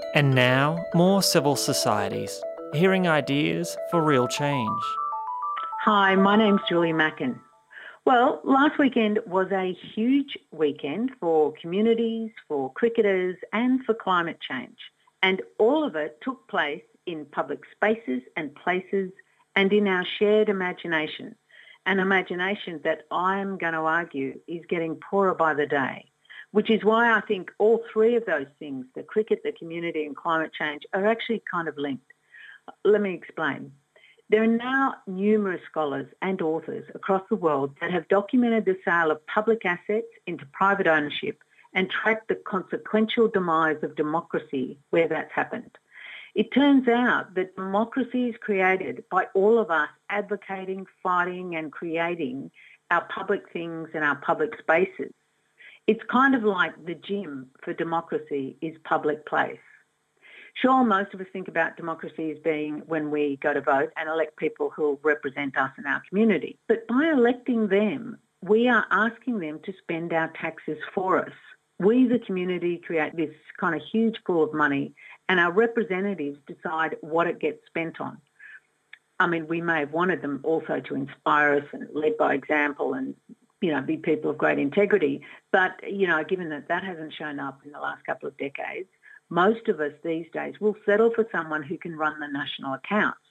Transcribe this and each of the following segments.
And now, more civil societies, hearing ideas for real change. Hi, my name's Julie Mackin. Well, last weekend was a huge weekend for communities, for cricketers and for climate change. And all of it took place in public spaces and places and in our shared imagination. An imagination that I'm going to argue is getting poorer by the day, which is why I think all three of those things, the cricket, the community and climate change, are actually kind of linked. Let me explain. There are now numerous scholars and authors across the world that have documented the sale of public assets into private ownership and tracked the consequential demise of democracy where that's happened. It turns out that democracy is created by all of us advocating, fighting and creating our public things and our public spaces. It's kind of like the gym for democracy is public place. Sure, most of us think about democracy as being when we go to vote and elect people who represent us in our community. But by electing them, we are asking them to spend our taxes for us. We, the community, create this kind of huge pool of money and our representatives decide what it gets spent on. I mean, we may have wanted them also to inspire us and lead by example and, be people of great integrity. But, given that that hasn't shown up in the last couple of decades, most of us these days will settle for someone who can run the national accounts.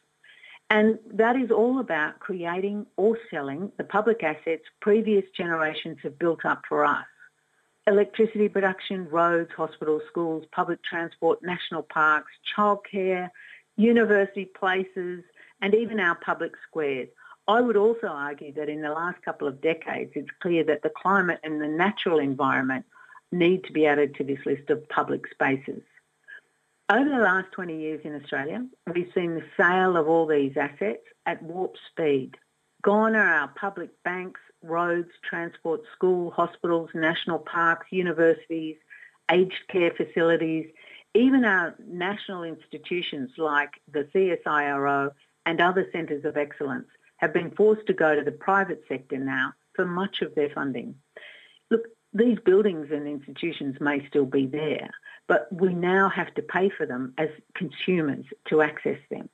And that is all about creating or selling the public assets previous generations have built up for us. Electricity production, roads, hospitals, schools, public transport, national parks, childcare, university places, and even our public squares. I would also argue that in the last couple of decades, it's clear that the climate and the natural environment need to be added to this list of public spaces. Over the last 20 years in Australia, we've seen the sale of all these assets at warp speed. Gone are our public banks, roads, transport, school, hospitals, national parks, universities, aged care facilities, even our national institutions like the CSIRO and other centres of excellence have been forced to go to the private sector now for much of their funding. Look, these buildings and institutions may still be there, but we now have to pay for them as consumers to access them.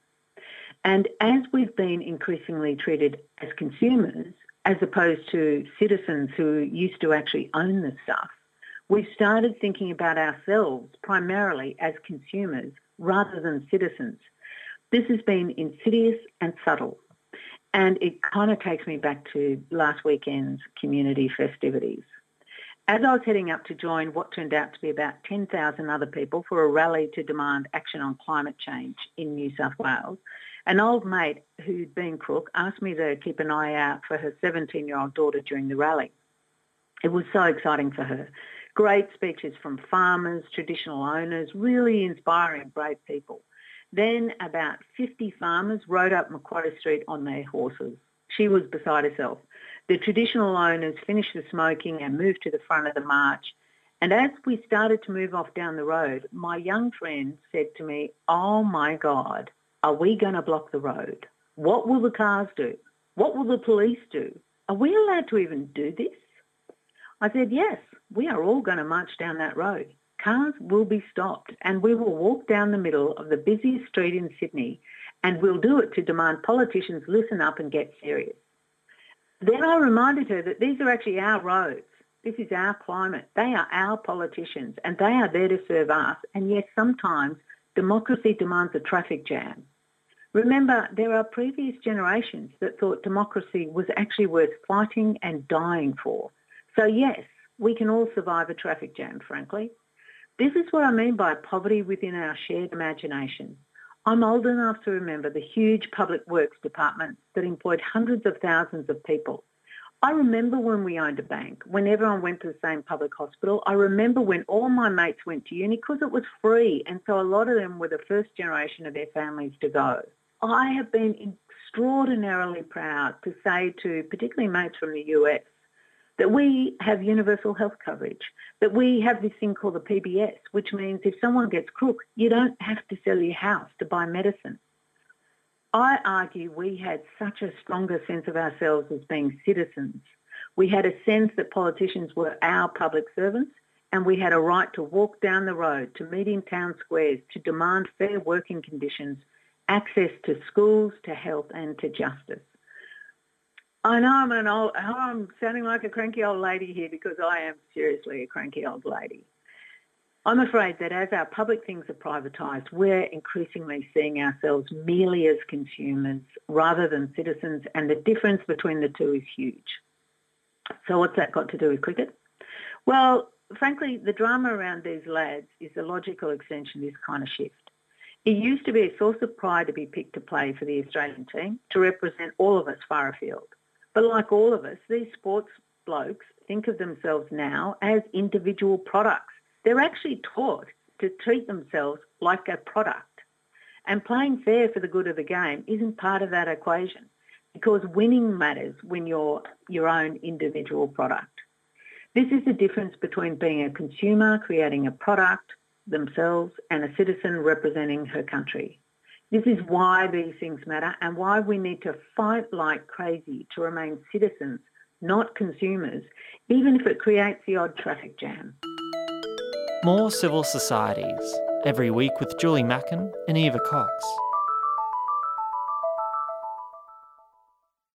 And as we've been increasingly treated as consumers, as opposed to citizens who used to actually own the stuff, we've started thinking about ourselves primarily as consumers rather than citizens. This has been insidious and subtle. And it kind of takes me back to last weekend's community festivities. As I was heading up to join what turned out to be about 10,000 other people for a rally to demand action on climate change in New South Wales, an old mate who'd been crook asked me to keep an eye out for her 17-year-old daughter during the rally. It was so exciting for her. Great speeches from farmers, traditional owners, really inspiring, brave people. Then about 50 farmers rode up Macquarie Street on their horses. She was beside herself. The traditional owners finished the smoking and moved to the front of the march. And as we started to move off down the road, my young friend said to me, "Oh my God, are we going to block the road? What will the cars do? What will the police do? Are we allowed to even do this?" I said, "Yes, we are all going to march down that road. Cars will be stopped and we will walk down the middle of the busiest street in Sydney and we'll do it to demand politicians listen up and get serious." Then I reminded her that these are actually our roads. This is our climate. They are our politicians and they are there to serve us. And yes, sometimes democracy demands a traffic jam. Remember, there are previous generations that thought democracy was actually worth fighting and dying for. So yes, we can all survive a traffic jam, frankly. This is what I mean by poverty within our shared imagination. I'm old enough to remember the huge public works departments that employed hundreds of thousands of people. I remember when we owned a bank, when everyone went to the same public hospital. I remember when all my mates went to uni because it was free, and so a lot of them were the first generation of their families to go. I have been extraordinarily proud to say to particularly mates from the US that we have universal health coverage, that we have this thing called the PBS, which means if someone gets crook, you don't have to sell your house to buy medicine. I argue we had such a stronger sense of ourselves as being citizens. We had a sense that politicians were our public servants and we had a right to walk down the road, to meet in town squares, to demand fair working conditions, access to schools, to health and to justice. I know I'm sounding like a cranky old lady here because I am seriously a cranky old lady. I'm afraid that as our public things are privatised, we're increasingly seeing ourselves merely as consumers rather than citizens, and the difference between the two is huge. So what's that got to do with cricket? Well, frankly, the drama around these lads is the logical extension of this kind of shift. It used to be a source of pride to be picked to play for the Australian team, to represent all of us far afield. But like all of us, these sports blokes think of themselves now as individual products. They're actually taught to treat themselves like a product. And playing fair for the good of the game isn't part of that equation, because winning matters when you're your own individual product. This is the difference between being a consumer creating a product themselves and a citizen representing her country. This is why these things matter and why we need to fight like crazy to remain citizens, not consumers, even if it creates the odd traffic jam. More Civil Societies, every week with Julie Mackin and Eva Cox.